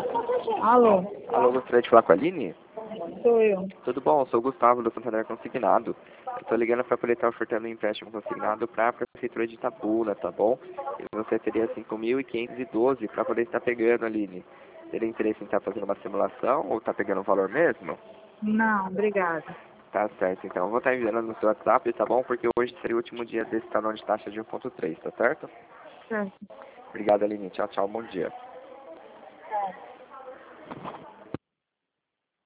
Alô, Alô, gostaria de falar com a Aline? sou eu. Tudo bom? Eu sou o Gustavo do Santander Consignado. Eu tô ligando para poder estar ofertando um empréstimo consignado para a Prefeitura de Itabuna, tá bom? E você teria 5.512 para poder estar pegando, Aline. Teria interesse em estar fazendo uma simulação ou tá pegando o valor mesmo? Não, obrigada. Tá certo, então. Eu vou estar enviando no seu WhatsApp, tá bom? Porque hoje seria o último dia desse talão de taxa de 1,3, tá certo? Certo. Obrigado, Aline. Tchau, tchau. Bom dia.